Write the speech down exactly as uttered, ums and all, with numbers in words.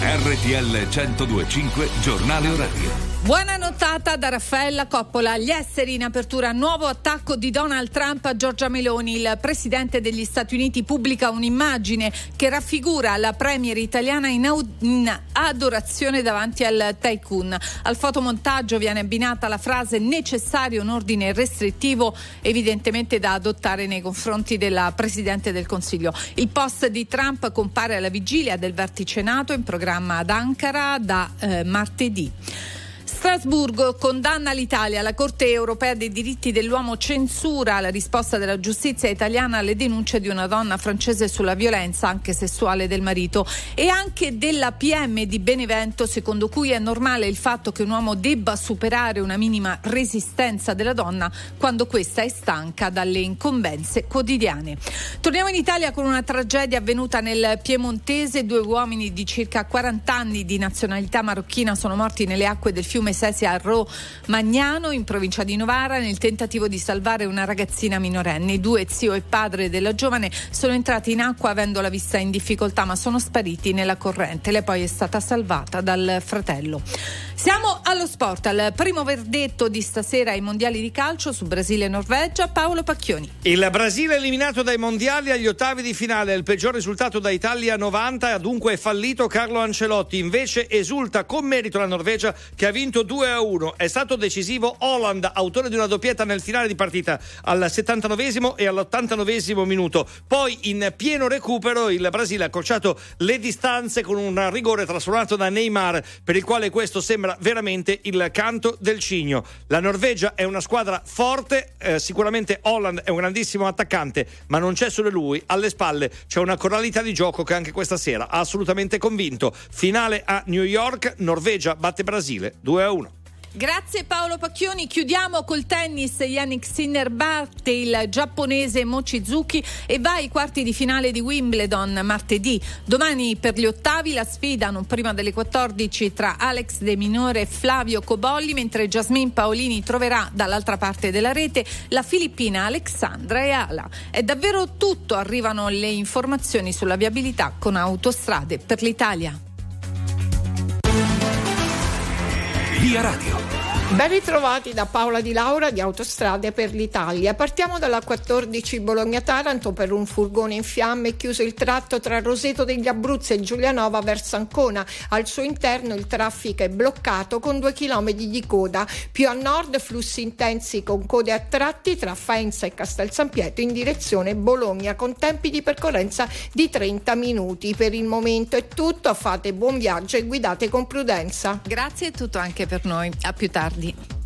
R T L centodue e cinque Giornale Orario. Buona nottata da Raffaella Coppola. Gli esteri in apertura, nuovo attacco di Donald Trump a Giorgia Meloni. Il presidente degli Stati Uniti pubblica un'immagine che raffigura la premier italiana in, au- in adorazione davanti al tycoon. Al fotomontaggio viene abbinata la frase necessario un ordine restrittivo, evidentemente da adottare nei confronti della Presidente del Consiglio. Il post di Trump compare alla vigilia del vertice NATO in programma ad Ankara da eh, martedì. Strasburgo condanna l'Italia. La Corte europea dei diritti dell'uomo censura la risposta della giustizia italiana alle denunce di una donna francese sulla violenza anche sessuale del marito e anche della P M di Benevento, secondo cui è normale il fatto che un uomo debba superare una minima resistenza della donna quando questa è stanca dalle incombenze quotidiane. Torniamo in Italia con una tragedia avvenuta nel Piemontese. Due uomini di circa quaranta anni di nazionalità marocchina sono morti nelle acque del fiume Sesia a Romagnano, in provincia di Novara, nel tentativo di salvare una ragazzina minorenne. I due, zio e padre della giovane, sono entrati in acqua avendo la vista in difficoltà, ma sono spariti nella corrente. Lei poi è stata salvata dal fratello. Siamo allo sport, al primo verdetto di stasera ai mondiali di calcio su Brasile e Norvegia. Paolo Pacchioni. Il Brasile eliminato dai mondiali agli ottavi di finale, il peggior risultato da Italia novanta, dunque è fallito Carlo Ancelotti. Invece esulta con merito la Norvegia, che ha vinto due a uno. È stato decisivo Haaland, autore di una doppietta nel finale di partita al settantanovesimo e all'ottantanovesimo minuto. Poi in pieno recupero il Brasile ha accorciato le distanze con un rigore trasformato da Neymar, per il quale questo sembra veramente il canto del cigno. La Norvegia è una squadra forte, eh, sicuramente Haaland è un grandissimo attaccante, ma non c'è solo lui, alle spalle c'è una coralità di gioco che anche questa sera ha assolutamente convinto. Finale a New York, Norvegia batte Brasile due a uno. Grazie Paolo Pacchioni. Chiudiamo col tennis. Yannick Sinner batte il giapponese Mochizuki e va ai quarti di finale di Wimbledon martedì. Domani per gli ottavi la sfida non prima delle quattordici tra Alex De Minore e Flavio Cobolli, mentre Jasmine Paolini troverà dall'altra parte della rete la filippina Alexandra Eala. È davvero tutto, arrivano le informazioni sulla viabilità con Autostrade per l'Italia. Via Radio. Ben ritrovati da Paola Di Laura di Autostrade per l'Italia. Partiamo dalla quattordici Bologna-Taranto. Per un furgone in fiamme chiuso il tratto tra Roseto degli Abruzzi e Giulianova verso Ancona. Al suo interno il traffico è bloccato con due chilometri di coda. Più a nord flussi intensi con code a tratti tra Faenza e Castel San Pietro in direzione Bologna, con tempi di percorrenza di trenta minuti. Per il momento è tutto, fate buon viaggio e guidate con prudenza. Grazie, è tutto anche per noi. A più tardi.